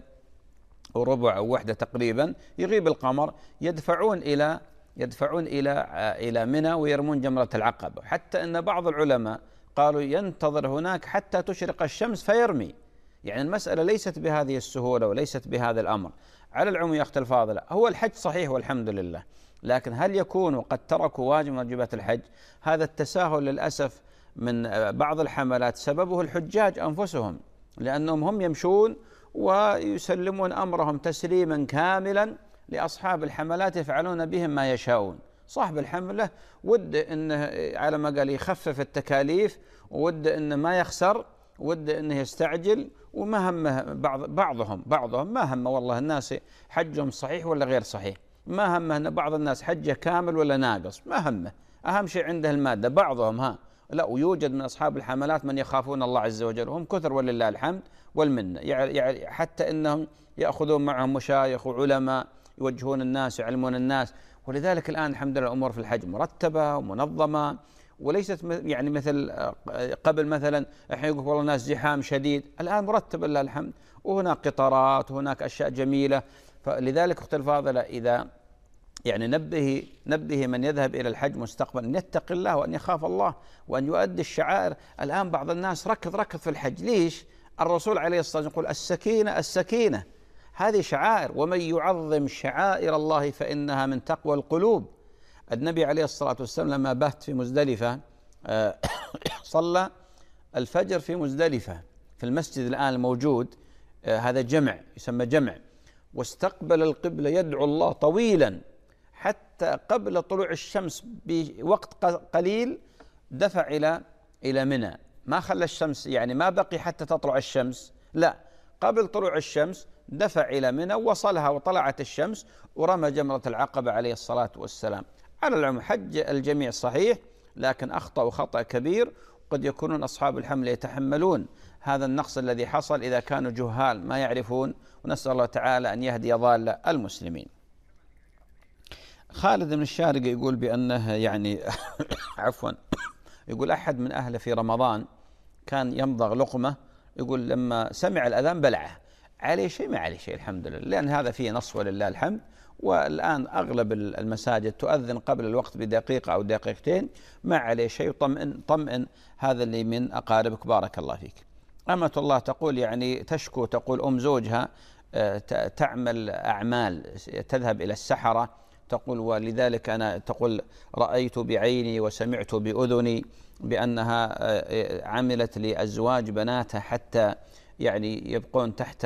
وربع أو وحدة تقريبا يغيب القمر، يدفعون إلى يدفعون إلى إلى منى ويرمون جمرة العقبة، حتى أن بعض العلماء قالوا ينتظر هناك حتى تشرق الشمس فيرمي. يعني المسألة ليست بهذه السهولة وليست بهذا الأمر. على العموم يا أخت الفاضلة هو الحج صحيح والحمد لله، لكن هل يكون وقد تركوا واجب من واجبات الحج؟ هذا التساهل للأسف من بعض الحملات سببه الحجاج أنفسهم، لأنهم هم يمشون ويسلمون أمرهم تسليما كاملا لأصحاب الحملات يفعلون بهم ما يشاءون. صاحب الحملة ود أنه على ما قال يخفف التكاليف، ود أنه ما يخسر، ود أنه يستعجل، وما همه بعض بعضهم بعضهم ما همه والله الناس حجهم صحيح ولا غير صحيح، ما همه أن بعض الناس حجه كامل ولا ناقص، ما همه، أهم شيء عنده المادة. بعضهم ها لا، ويوجد من أصحاب الحملات من يخافون الله عز وجل، وهم كثر ولله الحمد والمنة، يعني حتى أنهم يأخذون معهم مشايخ وعلماء يوجهون الناس يعلمون الناس. ولذلك الآن الحمد لله الأمور في الحج مرتبة ومنظمة، وليست يعني مثل قبل مثلا الحين يقول والله الناس زحام شديد، الآن مرتب لله الحمد، وهناك قطارات وهناك أشياء جميلة. فلذلك أختي الفاضلة إذا يعني نبه نبه من يذهب إلى الحج مستقبلا أن يتقي الله وأن يخاف الله وأن يؤدي الشعائر. الآن بعض الناس ركض ركض في الحج، ليش؟ الرسول عليه الصلاة والسلام يقول السكينة السكينة، هذه شعائر، ومن يعظم شعائر الله فإنها من تقوى القلوب. النبي عليه الصلاة والسلام لما بات في مزدلفة صلى الفجر في مزدلفة في المسجد الآن الموجود، هذا جمع يسمى جمع، واستقبل القبلة يدعو الله طويلا حتى قبل طلوع الشمس بوقت قليل دفع إلى إلى منى، ما خلى الشمس يعني ما بقي حتى تطلع الشمس، لا، قبل طلوع الشمس دفع إلى منى ووصلها وطلعت الشمس ورمى جمرة العقبة عليه الصلاة والسلام. على العموم حج الجميع صحيح، لكن أخطأوا خطأ كبير، قد يكونون أصحاب الحمل يتحملون هذا النقص الذي حصل إذا كانوا جهال ما يعرفون، ونسأل الله تعالى أن يهدي ضال المسلمين. خالد بن الشارقة يقول بأنه يعني عفوا يقول أحد من أهله في رمضان كان يمضغ لقمة، يقول لما سمع الأذان بلعه. عليه شيء؟ ما عليه شيء الحمد لله، لأن هذا فيه نص ولله الحمد. والآن أغلب المساجد تؤذن قبل الوقت بدقيقة أو دقيقتين، ما عليه شيء. طمئن طمئن هذا اللي من أقاربك، بارك الله فيك. أمة الله تقول يعني تشكو، تقول أم زوجها تعمل أعمال تذهب إلى السحرة، تقول ولذلك أنا تقول رأيت بعيني وسمعت بأذني بأنها عملت لأزواج بناتها حتى يعني يبقون تحت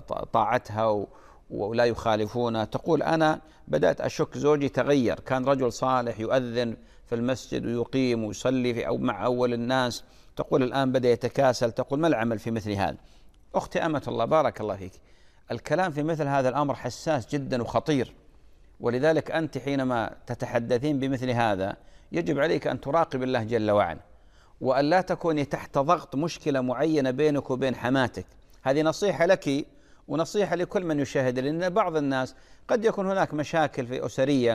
طاعتها ولا يخالفون. تقول أنا بدأت أشك زوجي تغير، كان رجل صالح يؤذن في المسجد ويقيم ويصلي في أو مع أول الناس، تقول الآن بدأ يتكاسل. تقول ما العمل في مثل هذا؟ أختي أمة الله بارك الله فيك، الكلام في مثل هذا الأمر حساس جدا وخطير، ولذلك أنت حينما تتحدثين بمثل هذا يجب عليك أن تراقب الله جل وعلا، وأن لا تكوني تحت ضغط مشكلة معينة بينك وبين حماتك. هذه نصيحة لك ونصيحة لكل من يشاهد، لأن بعض الناس قد يكون هناك مشاكل في أسرية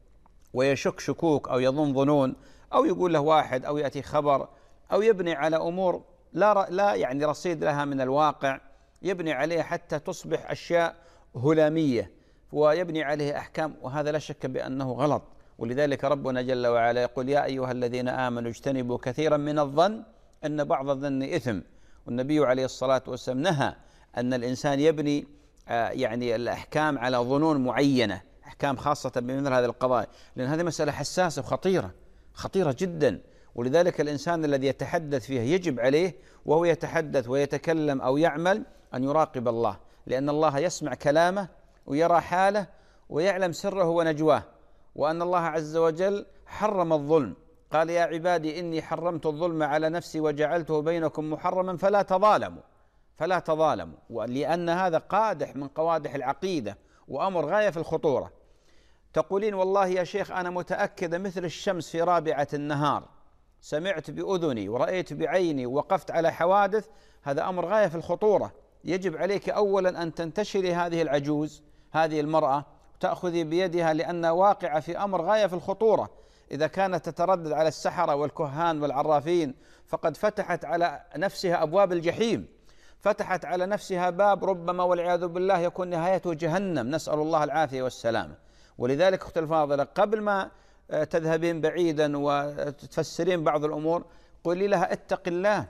ويشك شكوك أو يظن ظنون أو يقول له واحد أو يأتي خبر أو يبني على أمور لا لا يعني رصيد لها من الواقع، يبني عليه حتى تصبح أشياء هلامية ويبني عليه أحكام، وهذا لا شك بأنه غلط. ولذلك ربنا جل وعلا يقول يا أيها الذين آمنوا اجتنبوا كثيرا من الظن إن بعض الظن إثم. والنبي عليه الصلاة والسلام نهى أن الإنسان يبني يعني الأحكام على ظنون معينة، أحكام خاصة بمثل هذه القضايا، لأن هذه مسألة حساسة وخطيرة خطيرة جدا. ولذلك الإنسان الذي يتحدث فيها يجب عليه وهو يتحدث ويتكلم أو يعمل أن يراقب الله، لأن الله يسمع كلامه ويرى حاله ويعلم سره ونجواه، وأن الله عز وجل حرم الظلم، قال يا عبادي إني حرمت الظلم على نفسي وجعلته بينكم محرما فلا تظالموا فلا تظالموا ولأن هذا قادح من قوادح العقيدة وأمر غاية في الخطورة. تقولين والله يا شيخ أنا متأكدة مثل الشمس في رابعة النهار، سمعت بأذني ورأيت بعيني ووقفت على حوادث، هذا أمر غاية في الخطورة. يجب عليك أولا أن تنتشلي هذه العجوز هذه المرأة تأخذي بيدها، لأنها واقعة في أمر غاية في الخطورة. إذا كانت تتردد على السحرة والكهان والعرافين فقد فتحت على نفسها أبواب الجحيم، فتحت على نفسها باب ربما والعياذ بالله يكون نهايته جهنم، نسأل الله العافية والسلامة. ولذلك أختي الفاضلة قبل ما تذهبين بعيدا وتفسرين بعض الأمور قولي لها اتق الله،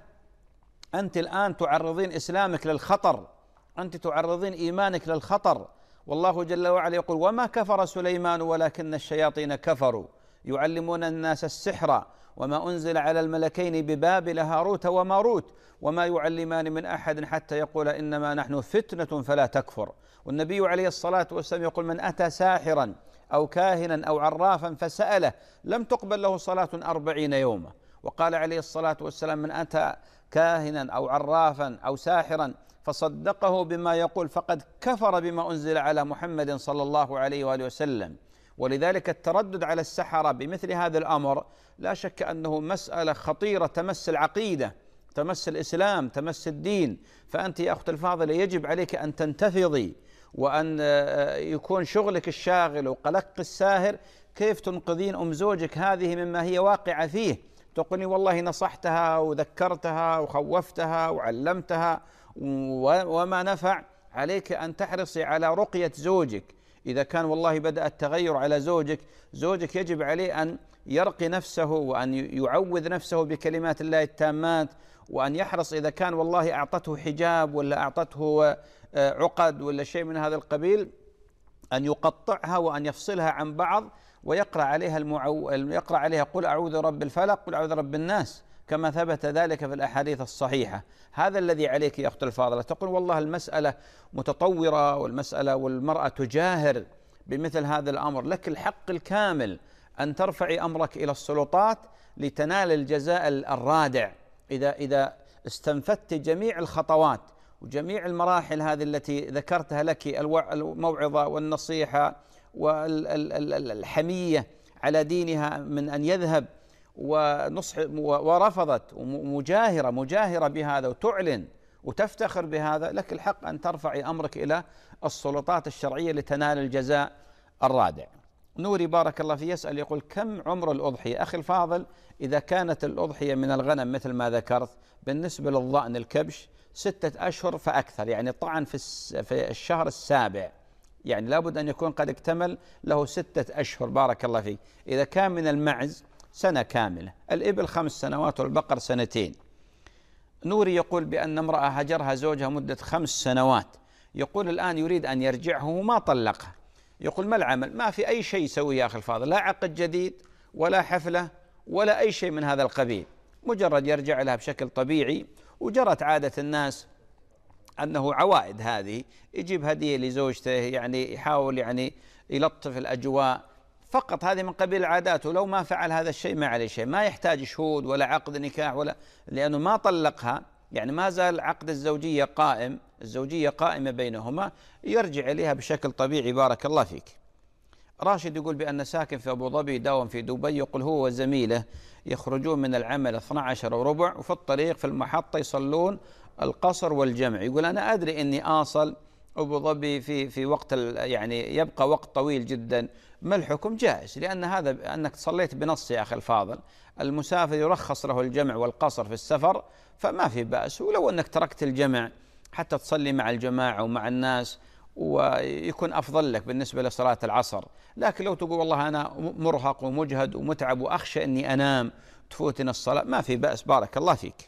أنت الآن تعرضين إسلامك للخطر، أنت تعرضين إيمانك للخطر. والله جل وعلا يقول وما كفر سليمان ولكن الشياطين كفروا يعلمون الناس السحر وما أنزل على الملكين ببابل هاروت وماروت وما يعلمان من أحد حتى يقول إنما نحن فتنة فلا تكفر. والنبي عليه الصلاة والسلام يقول من أتى ساحرا أو كاهنا أو عرافا فسأله لم تقبل له صلاة أربعين يوما. وقال عليه الصلاة والسلام من أتى كاهنا أو عرافا أو ساحرا فصدقه بما يقول فقد كفر بما أنزل على محمد صلى الله عليه وآله وسلم. ولذلك التردد على السحرة بمثل هذا الأمر لا شك أنه مسألة خطيرة تمس العقيدة، تمس الإسلام، تمس الدين. فأنت يا أخت الفاضلة يجب عليك أن تنتفضي وأن يكون شغلك الشاغل وقلق الساهر كيف تنقذين أم زوجك هذه مما هي واقعة فيه. تقولي والله نصحتها وذكرتها وخوفتها وعلمتها وما نفع. عليك أن تحرصي على رقية زوجك. إذا كان والله بدأ التغير على زوجك، زوجك يجب عليه أن يرقي نفسه وأن يعوذ نفسه بكلمات الله التامات، وأن يحرص إذا كان والله أعطته حجاب ولا أعطته عقد ولا شيء من هذا القبيل أن يقطعها وأن يفصلها عن بعض ويقرأ عليها المعو... يقرأ عليها قل أعوذ رب الفلق قل أعوذ رب الناس كما ثبت ذلك في الأحاديث الصحيحة. هذا الذي عليك يا أخت الفاضلة. تقول والله المسألة متطورة والمسألة والمرأة تجاهر بمثل هذا الأمر، لك الحق الكامل أن ترفعي أمرك إلى السلطات لتنال الجزاء الرادع إذا إذا استنفدت جميع الخطوات وجميع المراحل هذه التي ذكرتها لك، الموعظة والنصيحة والحمية على دينها من أن يذهب ونصح، ورفضت ومجاهرة مجاهرة بهذا وتعلن وتفتخر بهذا، لك الحق أن ترفعي أمرك إلى السلطات الشرعية لتنال الجزاء الرادع. نوري بارك الله فيه يسأل يقول: كم عمر الأضحية؟ أخي الفاضل، إذا كانت الأضحية من الغنم مثل ما ذكرت، بالنسبة للضأن الكبش ستة أشهر فأكثر، يعني طعن في في الشهر السابع، يعني لابد أن يكون قد اكتمل له ستة أشهر بارك الله فيه. إذا كان من المعز سنة كاملة، الإبل خمس سنوات والبقر سنتين. نوري يقول بأن امرأة هجرها زوجها مدة خمس سنوات، يقول الآن يريد أن يرجعه وما طلقها، يقول ما العمل؟ ما في أي شيء يسوي يا أخي الفاضل، لا عقد جديد ولا حفلة ولا أي شيء من هذا القبيل، مجرد يرجع لها بشكل طبيعي. وجرت عادة الناس أنه عوائد هذه، يجيب هدية لزوجته، يعني يحاول يعني يلطف الأجواء فقط، هذه من قبيل العادات. ولو ما فعل هذا الشيء ما عليه شيء، ما يحتاج شهود ولا عقد نكاح ولا، لأنه ما طلقها، يعني ما زال عقد الزوجية قائم، الزوجية قائمة بينهما، يرجع إليها بشكل طبيعي بارك الله فيك. راشد يقول بأن ساكن في أبو ظبي يداوم في دبي، يقول هو وزميله يخرجون من العمل اثني عشر وربع، وفي الطريق في المحطة يصلون القصر والجمع. يقول أنا أدري أني آصل أبو ظبي في في وقت يعني يبقى وقت طويل جدا، ما الحكم؟ جائز، لأن هذا أنك صليت بنص يا أخي الفاضل، المسافر يرخص له الجمع والقصر في السفر، فما في بأس. ولو أنك تركت الجمع حتى تصلي مع الجماعة ومع الناس ويكون أفضل لك بالنسبة لصلاة العصر، لكن لو تقول والله أنا مرهق ومجهد ومتعب وأخشى أني أنام تفوتنا الصلاة، ما في بأس بارك الله فيك.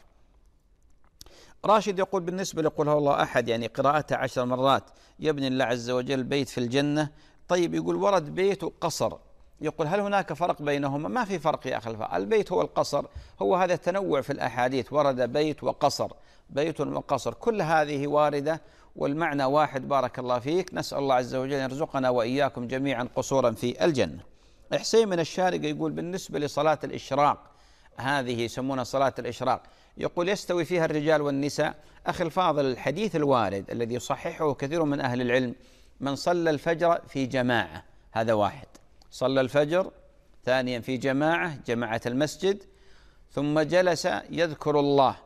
راشد يقول بالنسبة لقول هو الله أحد، يعني قراءتها عشر مرات يبني الله عز وجل بيت في الجنة. طيب يقول ورد بيت وقصر، يقول هل هناك فرق بينهما؟ ما في فرق يا أخي الفاضل، البيت هو القصر، هو هذا التنوع في الأحاديث، ورد بيت وقصر، بيت وقصر، كل هذه واردة والمعنى واحد بارك الله فيك. نسأل الله عز وجل أن يرزقنا وإياكم جميعا قصورا في الجنة. حسين من الشارقة يقول بالنسبة لصلاة الإشراق، هذه يسمونها صلاة الإشراق، يقول يستوي فيها الرجال والنساء. أخي الفاضل، الحديث الوارد الذي يصححه كثير من أهل العلم، من صلى الفجر في جماعة، هذا واحد، صلى الفجر، ثانيا في جماعة، جماعة المسجد، ثم جلس يذكر الله،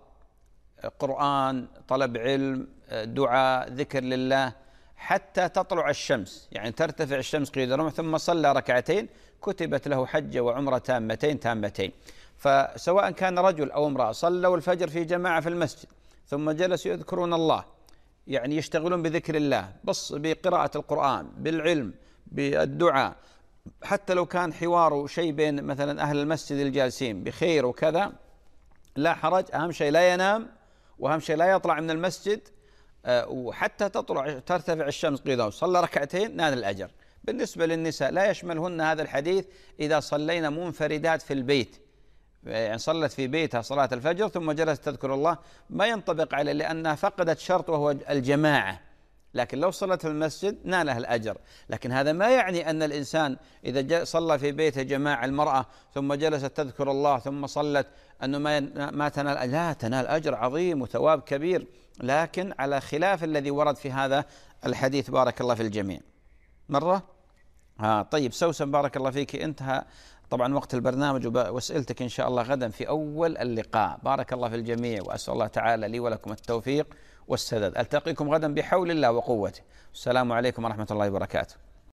قرآن، طلب علم، دعاء، ذكر لله حتى تطلع الشمس، يعني ترتفع الشمس قيد الرمح، ثم صلى ركعتين، كتبت له حجة وعمرة تامتين تامتين. فسواء كان رجل أو امرأة صلوا الفجر في جماعة في المسجد، ثم جلسوا يذكرون الله، يعني يشتغلون بذكر الله، بص بقراءة القرآن، بالعلم، بالدعاء، حتى لو كان حوار شيء بين مثلا أهل المسجد الجالسين بخير وكذا، لا حرج. أهم شيء لا ينام، وأهم شيء لا يطلع من المسجد، وحتى تطلع ترتفع الشمس قيدا، صلى ركعتين نال الأجر. بالنسبة للنساء لا يشملهن هذا الحديث إذا صلينا منفردات في البيت، يعني صلت في بيتها صلاة الفجر ثم جلست تذكر الله، ما ينطبق عليه لأنها فقدت شرط وهو الجماعة، لكن لو صلت في المسجد نالها الأجر. لكن هذا ما يعني أن الإنسان إذا صلى في بيته جماعة المرأة ثم جلست تذكر الله ثم صلت أنه ما ما تنال، لا، تنال أجر عظيم وثواب كبير، لكن على خلاف الذي ورد في هذا الحديث بارك الله في الجميع. مرة ها طيب سوسن بارك الله فيك، انتهى طبعا وقت البرنامج، واسئلتك إن شاء الله غدا في أول اللقاء. بارك الله في الجميع، وأسأل الله تعالى لي ولكم التوفيق والسداد. ألتقيكم غدا بحول الله وقوته. السلام عليكم ورحمة الله وبركاته.